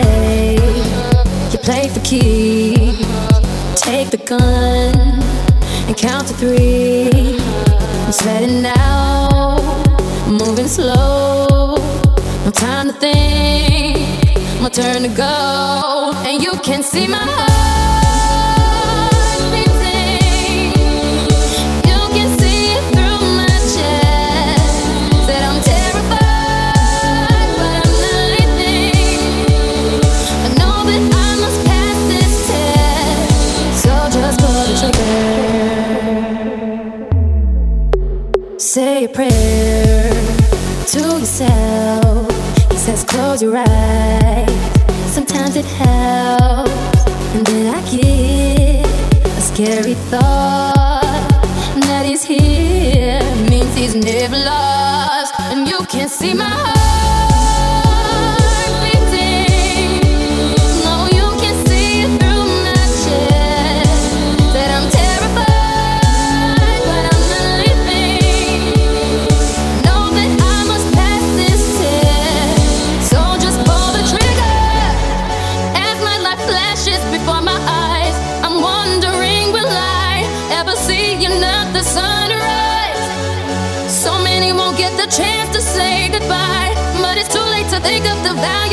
say you play for keeps. Take the gun and count to three. I'm sweating now, moving slow. No time to think, my turn to go. And you can see my heart beating. You can see it through my chest. That I'm terrified, but I'm not leaving. I know that I must pass this test, so just pull the trigger. Say a prayer to yourself. He says close your eyes, sometimes it helps. And then I get a scary thought that he's here, means he's never lost. And you can see my heart beating. No, you can see it through my chest. That I'm terrified, but I'm not leaving. Know that I must pass this test, so just pull the trigger. As my life flashes before my eyes, I'm wondering, will I ever see another sunrise? So many won't get the chance to say goodbye, but it's too late to think of the value